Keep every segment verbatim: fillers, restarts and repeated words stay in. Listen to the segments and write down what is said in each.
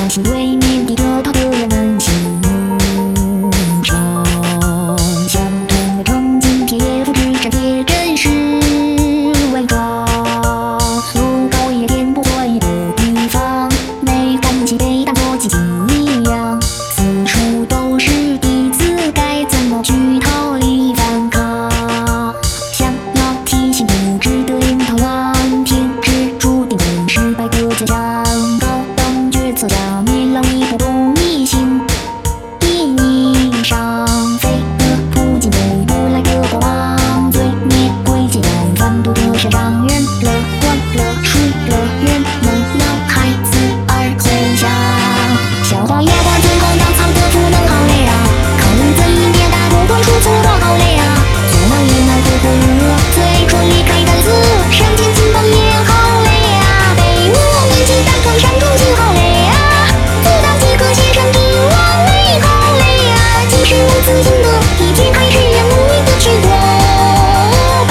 心对面低着头的人们欣赏，相同的成绩贴复制粘贴真实伪装。路高也点不会的地方，没感情被当作奇迹一样，四处都是底子，该怎么去逃离反抗？想要提醒不值得樱桃乱天，是注定会失败的假象。高等决策家面浪一不公一心，一逆上飞的附近对不来的过往，罪孽归结在贩毒的身上人，乐观乐水乐园，能让孩子而回想。笑话也把最后当藏的不能好累啊，考虑这一年大不管出错多好累啊，做那一难不会热，最初离开单词，上天金榜也好累啊，被我铭记在团山中心好累啊，做到几个写上一完美好累啊，即使我自信的一天还是要努力的去过吧。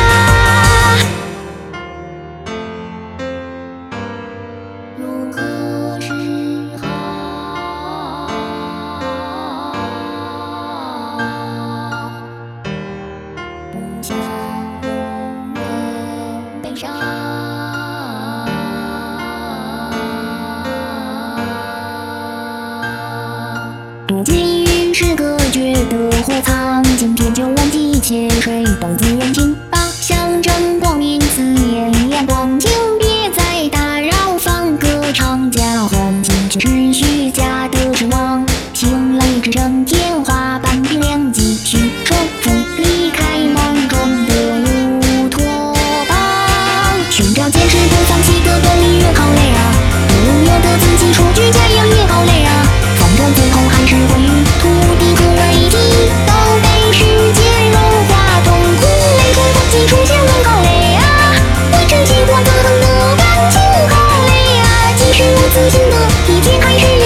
如何是好？不想永远悲伤。不介意是个觉得火藏，今天就忘记一切，谁都自认清吧，象征光明刺眼阳光，请别再打扰，放歌唱交换进去是虚假的指望，醒来只剩天花板冰凉，继续重复离开梦中的乌托邦，寻找坚持不放弃的动力越好累啊，不由得自己说句加油也好累啊，反正最后还是会与土地合为一体，都被时间融化，痛苦泪水忘记出现了好累啊，为真心换得很的感情好累啊，即使我自信的一天还是